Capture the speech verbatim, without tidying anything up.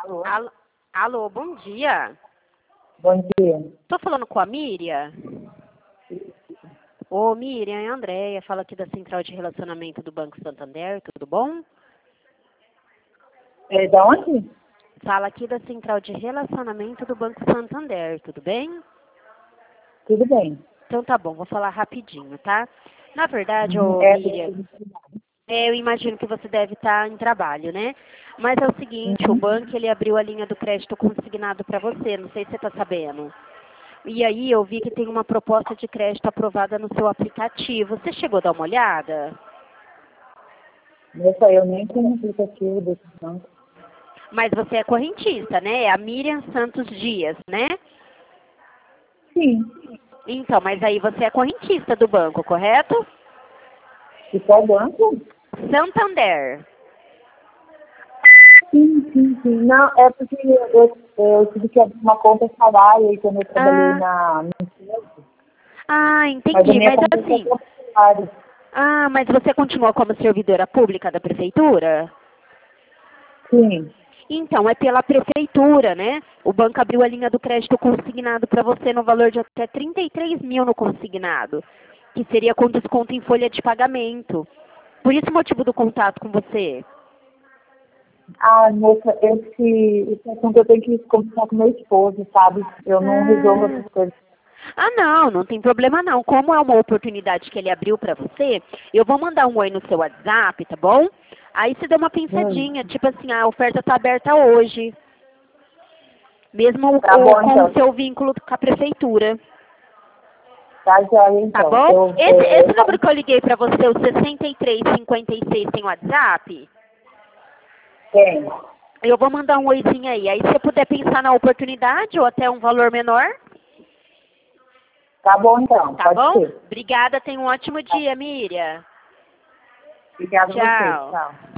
Alô? Alô, alô, bom dia. Bom dia. Tô falando com a Miriam? Ô, Miriam, é a Andréia, fala aqui da Central de Relacionamento do Banco Santander, tudo bom? É da onde? Fala aqui da Central de Relacionamento do Banco Santander, tudo bem? Tudo bem. Então tá bom, vou falar rapidinho, tá? Na verdade, Uhum. ô É, Miriam, é, eu imagino que você deve estar em trabalho, né? Mas é o seguinte, o uhum. banco ele abriu a linha do crédito consignado para você, não sei se você está sabendo. E aí eu vi que tem uma proposta de crédito aprovada no seu aplicativo. Você chegou a dar uma olhada? Nessa, eu nem tenho aplicativo desse banco. Mas você é correntista, né? É a Miriam Santos Dias, né? Sim. Então, mas aí você é correntista do banco, correto? E qual banco? Santander. Sim, sim, sim. Não, é porque eu, eu tive que abrir uma conta salário e quando eu trabalhei Ah, na na empresa, ah, mas a entendi. minha Mas conta assim, foi salário. ah, mas você continua como servidora pública da prefeitura? Sim. Então, é pela prefeitura, né? O banco abriu a linha do crédito consignado para você no valor de até trinta e três mil no consignado, que seria com desconto em folha de pagamento. Por isso o motivo do contato com você. Ah, moça, esse, esse assunto eu tenho que conversar com meu esposo, sabe? Eu não resolvo Ah, essas coisas. ah, não, não tem problema não. Como é uma oportunidade que ele abriu para você, eu vou mandar um oi no seu WhatsApp, tá bom? Aí você dá uma Hum. pensadinha, tipo assim, a oferta está aberta hoje, mesmo Tá o- bom, com o então. seu vínculo com a prefeitura. Tá, joia, Tá então. bom? Eu, Esse, é, esse número que eu liguei pra você, o sessenta e três cinquenta e seis, tem WhatsApp? tenho. Eu vou mandar um oizinho aí. Aí se você puder pensar na oportunidade ou até um valor menor, Tá bom, então. tá Pode bom? ser. Obrigada, tenha um ótimo Tá. dia, Miriam. Obrigada a você. Tchau. Tchau.